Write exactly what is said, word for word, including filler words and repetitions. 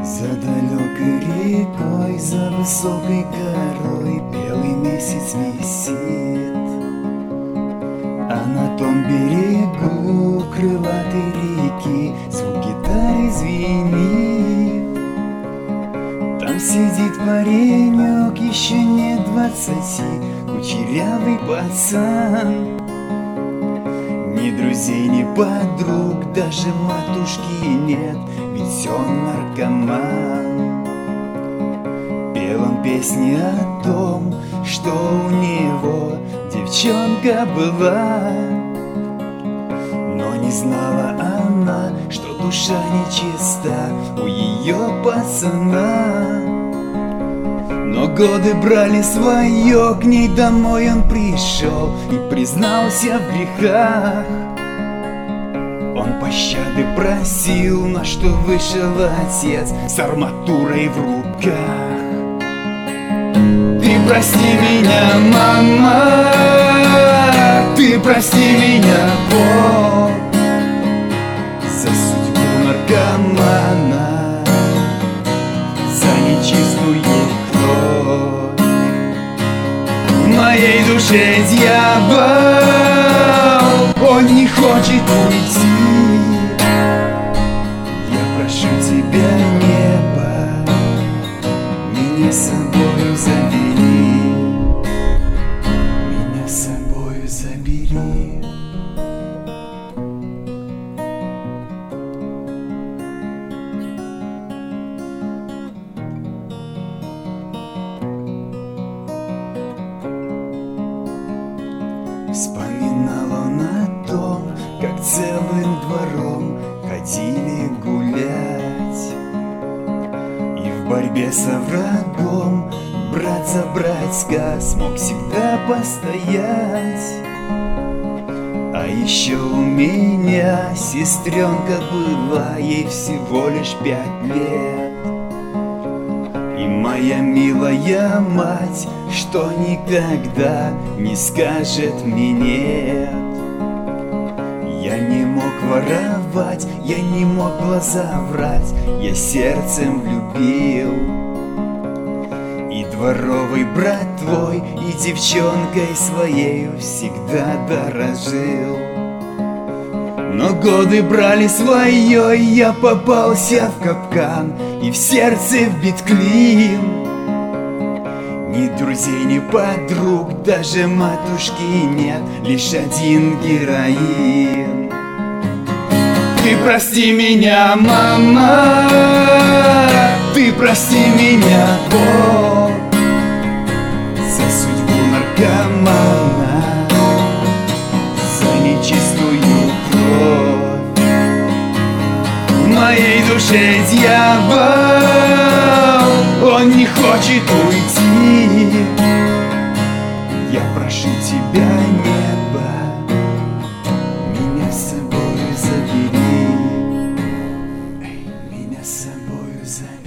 За далекой рекой, за высокой горой белый месяц висит, а на том берегу крылатой реки звук гитары звенит. Там сидит паренек, еще нет двадцати, кучерявый пацан. Ни друзей, ни подруг, даже матушки нет, ведь он наркоман. Пел он песни о том, что у него девчонка была, но не знала она, что душа нечиста у ее пацана. Но годы брали свое, к ней домой он пришел и признался в грехах. Он пощады просил, на что вышел отец с арматурой в руках. Ты прости меня, мама, ты прости меня, Бог, за судьбу наркомана, за нечистую кровь. В моей душе дьявол, он не хочет уйти. Я прошу тебя, небо, меня с собою забери, меня с собою забери. Вспоминал он о том, как целым двором ходили гулять, и в борьбе со врагом брат за братска смог всегда постоять. А еще у меня сестренка была, ей всего лишь пять лет. И моя милая мать, что никогда не скажет мне нет. Я не мог воровать, я не мог глаза врать, я сердцем влюбил. И дворовый брат твой, и девчонкой своей всегда дорожил. Но годы брали свое, и я попался в капкан, и в сердце вбит клин. Ни друзей, ни подруг, даже матушки нет, лишь один героин. Ты прости меня, мама, ты прости меня, Бог, за судьбу наркомана, за нечистую кровь. В моей душе дьявол, он не хочет уйти. Я прошу тебя, небо, меня с собою забери, эй, меня с собою забери.